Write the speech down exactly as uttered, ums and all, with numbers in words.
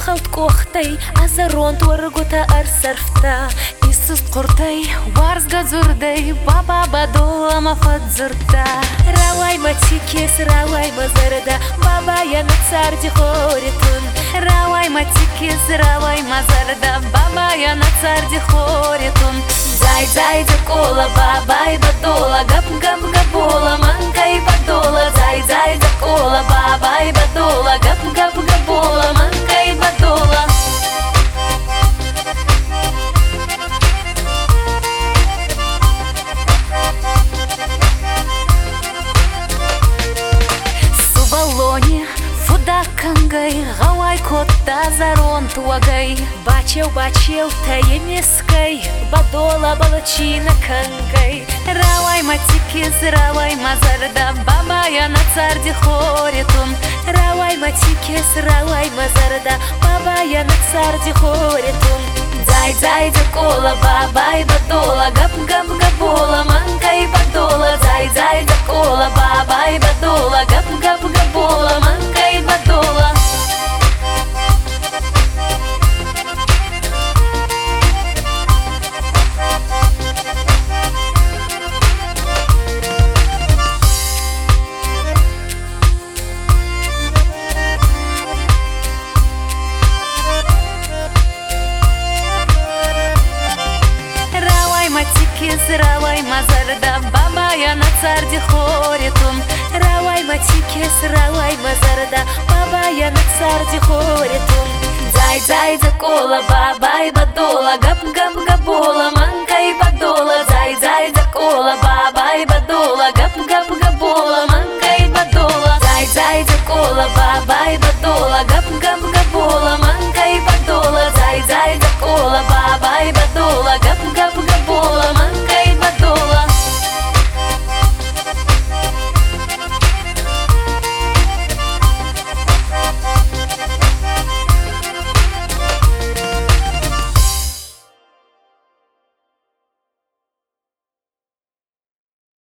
халт кохтай азарон туаргута арсарфта Исус кортай варзга зурдай баба бадола мафадзурта Равай матикес равай мазарда баба я на царди хоритун Равай матикес равай мазарда баба я на царди хоритун Зай зай закола бабай бадола гап гап габола манкай бадола Зай зай закола бабай бадола гап гап габола манкай бадола Сувалоне фудакангай гавай котта зарон туагай Бачел бачел таемескай бадола балачина кангай Равай матикес равай мазарда баба я на царди хоритун Равай матикес равай мазарда баба я на царди хоритун Зай зай закола бабай бадола гап гап габола манкай бадола Зай зай закола бабай бадола гап гап габола манкай бадола Матикес равай мазарда баба я на царди хоритун Равай матикес равай мазарда баба я на царди хоритун Зай зай закола бабай бадола гап гап габола манкай бадола Зай зай закола бабай бадола гап гап габола манкай бадола Зай зай закола бабай бадола